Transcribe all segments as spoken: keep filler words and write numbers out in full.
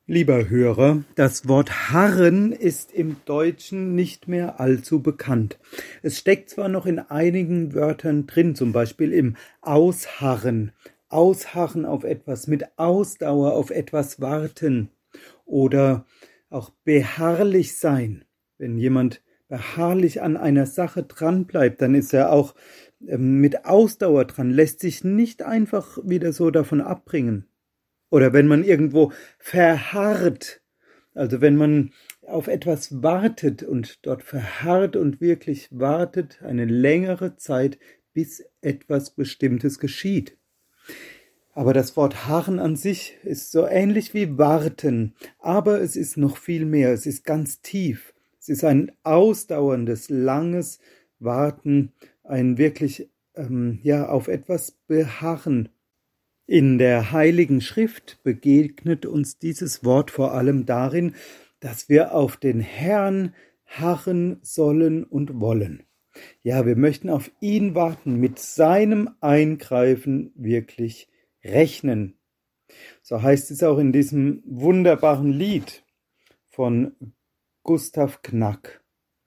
Lieber Hörer, das Wort harren ist im Deutschen nicht mehr allzu bekannt. Es steckt zwar noch in einigen Wörtern drin, zum Beispiel im Ausharren, Ausharren auf etwas, mit Ausdauer auf etwas warten oder auch beharrlich sein. Wenn jemand beharrlich an einer Sache dranbleibt, dann ist er auch ähm, mit Ausdauer dran, lässt sich nicht einfach wieder so davon abbringen. Oder wenn man irgendwo verharrt, also wenn man auf etwas wartet und dort verharrt und wirklich wartet eine längere Zeit, bis etwas Bestimmtes geschieht. Aber das Wort harren an sich ist so ähnlich wie warten, aber es ist noch viel mehr, es ist ganz tief. Es ist ein ausdauerndes, langes Warten, ein wirklich ähm, ja auf etwas beharren. In der Heiligen Schrift begegnet uns dieses Wort vor allem darin, dass wir auf den Herrn harren sollen und wollen. Ja, wir möchten auf ihn warten, mit seinem Eingreifen wirklich rechnen. So heißt es auch in diesem wunderbaren Lied von Gustav Knack.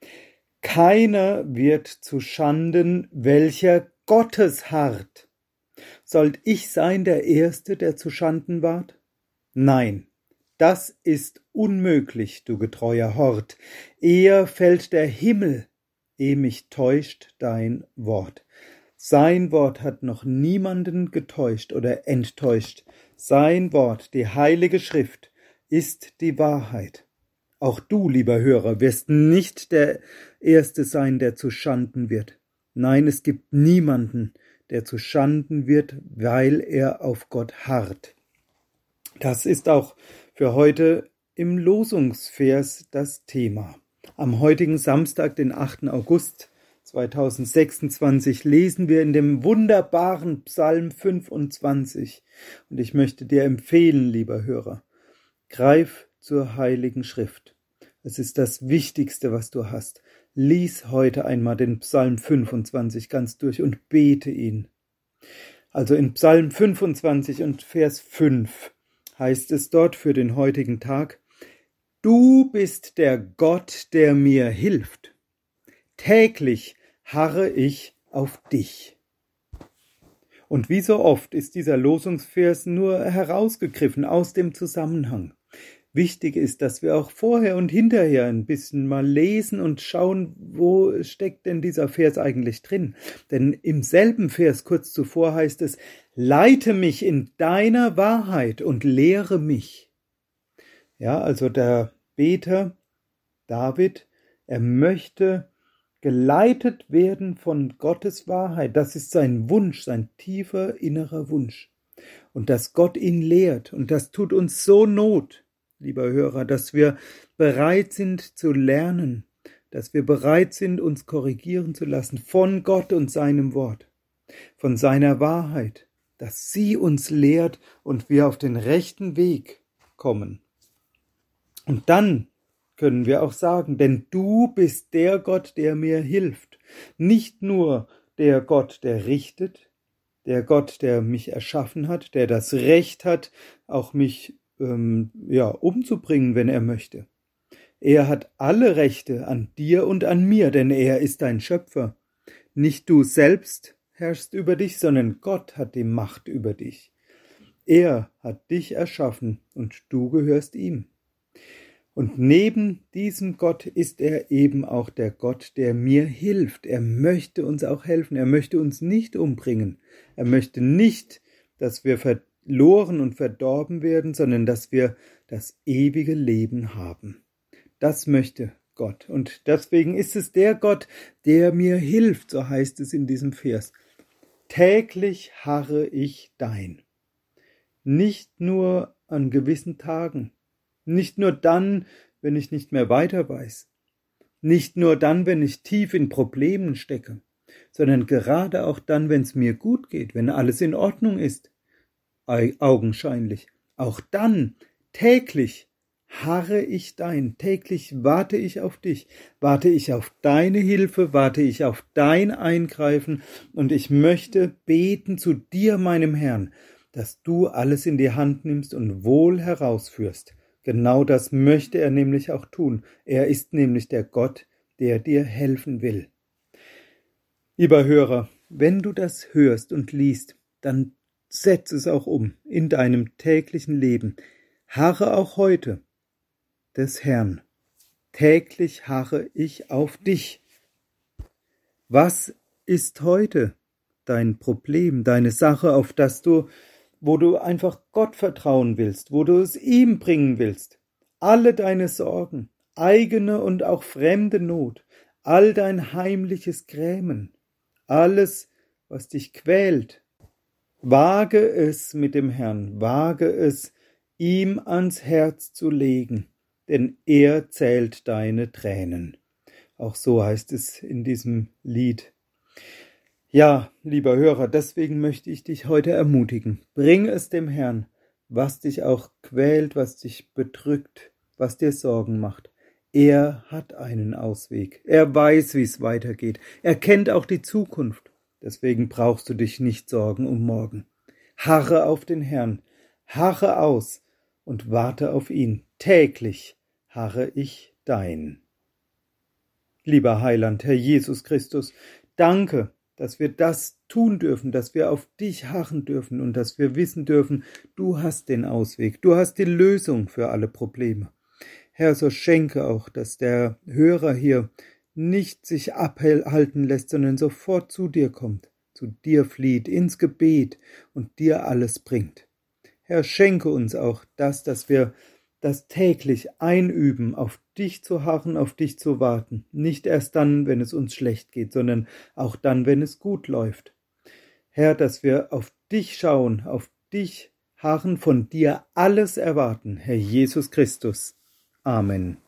Keiner wird zu Schanden, welcher Gottes harrt. Sollt ich sein der Erste, der zu Schanden ward? Nein, das ist unmöglich, du getreuer Hort. Eher fällt der Himmel, ehe mich täuscht dein Wort. Sein Wort hat noch niemanden getäuscht oder enttäuscht. Sein Wort, die Heilige Schrift, ist die Wahrheit. Auch du, lieber Hörer, wirst nicht der Erste sein, der zu Schanden wird. Nein, es gibt niemanden, der zu Schanden wird, weil er auf Gott harrt. Das ist auch für heute im Losungsvers das Thema. Am heutigen Samstag, den achten August zweitausendsechsundzwanzig, lesen wir in dem wunderbaren Psalm fünfundzwanzig. Und ich möchte dir empfehlen, lieber Hörer, greif zur Heiligen Schrift. Es ist das Wichtigste, was du hast. Lies heute einmal den Psalm fünfundzwanzig ganz durch und bete ihn. Also in Psalm fünfundzwanzig und Vers fünf heißt es dort für den heutigen Tag: Du bist der Gott, der mir hilft. Täglich harre ich auf dich. Und wie so oft ist dieser Losungsvers nur herausgegriffen aus dem Zusammenhang. Wichtig ist, dass wir auch vorher und hinterher ein bisschen mal lesen und schauen, wo steckt denn dieser Vers eigentlich drin. Denn im selben Vers kurz zuvor heißt es: Leite mich in deiner Wahrheit und lehre mich. Ja, also der Beter David, er möchte geleitet werden von Gottes Wahrheit. Das ist sein Wunsch, sein tiefer innerer Wunsch. Und dass Gott ihn lehrt, und das tut uns so Not, lieber Hörer, dass wir bereit sind zu lernen, dass wir bereit sind, uns korrigieren zu lassen von Gott und seinem Wort, von seiner Wahrheit, dass sie uns lehrt und wir auf den rechten Weg kommen. Und dann können wir auch sagen, denn du bist der Gott, der mir hilft. Nicht nur der Gott, der richtet, der Gott, der mich erschaffen hat, der das Recht hat, auch mich ähm, ja, umzubringen, wenn er möchte. Er hat alle Rechte an dir und an mir, denn er ist dein Schöpfer. Nicht du selbst herrschst über dich, sondern Gott hat die Macht über dich. Er hat dich erschaffen und du gehörst ihm. Und neben diesem Gott ist er eben auch der Gott, der mir hilft. Er möchte uns auch helfen. Er möchte uns nicht umbringen. Er möchte nicht, dass wir verloren und verdorben werden, sondern dass wir das ewige Leben haben. Das möchte Gott. Und deswegen ist es der Gott, der mir hilft, so heißt es in diesem Vers. Täglich harre ich dein. Nicht nur an gewissen Tagen. Nicht nur dann, wenn ich nicht mehr weiter weiß. Nicht nur dann, wenn ich tief in Problemen stecke, sondern gerade auch dann, wenn es mir gut geht, wenn alles in Ordnung ist. Augenscheinlich. Auch dann, täglich, harre ich dein, täglich warte ich auf dich, warte ich auf deine Hilfe, warte ich auf dein Eingreifen und ich möchte beten zu dir, meinem Herrn, dass du alles in die Hand nimmst und wohl herausführst. Genau das möchte er nämlich auch tun. Er ist nämlich der Gott, der dir helfen will. Lieber Hörer, wenn du das hörst und liest, dann setz es auch um in deinem täglichen Leben. Harre auch heute des Herrn. Täglich harre ich auf dich. Was ist heute dein Problem, deine Sache, auf das du, wo du einfach Gott vertrauen willst, wo du es ihm bringen willst? Alle deine Sorgen, eigene und auch fremde Not, all dein heimliches Grämen, alles, was dich quält, wage es mit dem Herrn, wage es, ihm ans Herz zu legen, denn er zählt deine Tränen. Auch so heißt es in diesem Lied. Ja, lieber Hörer, deswegen möchte ich dich heute ermutigen. Bring es dem Herrn, was dich auch quält, was dich bedrückt, was dir Sorgen macht. Er hat einen Ausweg. Er weiß, wie es weitergeht. Er kennt auch die Zukunft. Deswegen brauchst du dich nicht sorgen um morgen. Harre auf den Herrn, harre aus und warte auf ihn. Täglich harre ich dein. Lieber Heiland, Herr Jesus Christus, danke, dass wir das tun dürfen, dass wir auf dich harren dürfen und dass wir wissen dürfen, du hast den Ausweg, du hast die Lösung für alle Probleme. Herr, so schenke auch, dass der Hörer hier nicht sich abhalten lässt, sondern sofort zu dir kommt, zu dir flieht, ins Gebet und dir alles bringt. Herr, schenke uns auch das, dass wir das täglich einüben, auf dich zu harren, auf dich zu warten. Nicht erst dann, wenn es uns schlecht geht, sondern auch dann, wenn es gut läuft. Herr, dass wir auf dich schauen, auf dich harren, von dir alles erwarten. Herr Jesus Christus. Amen.